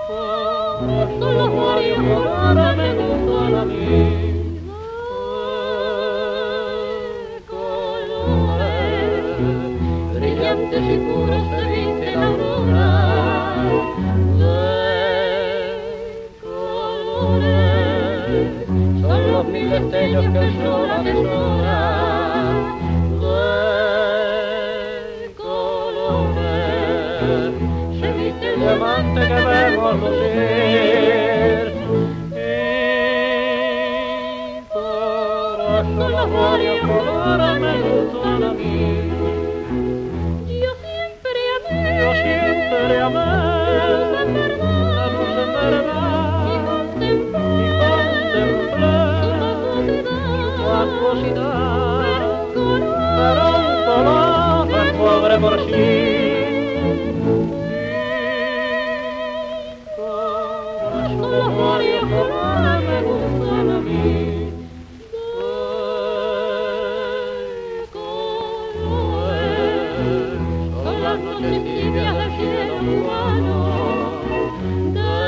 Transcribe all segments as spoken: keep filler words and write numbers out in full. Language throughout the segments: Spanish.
Son los varios colores me gustan a mí. Brillantes y puros se viste la aurora de colores, son los mil destellos que el sol atesora de colores, se viste el diamante que vemos lucir y por eso los varios colores me gustan a mí. Yo siempre amé la luz en verdad y contemplé su acuosidad, pero un color es pobre por sí. Por eso los varios colores me gustan a mí. Las noches tibias del cielo cubano de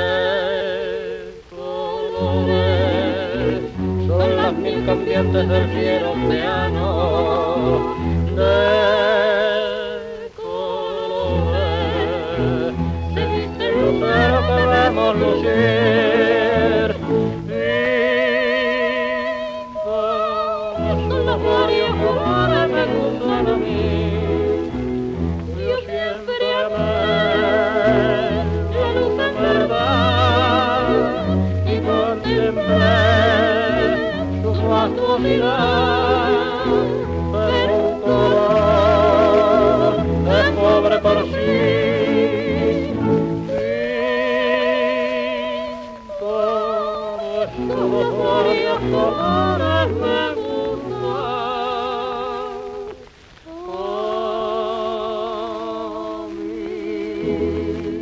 colores, son las mil cambiantes del cielo océano de colores, se viste el lucero que vemos lucir y todos son los varios colores me gustan a mí. Su fastuosidad, pero un color es pobre por sí. Y todos los varios colores me gustan a mí.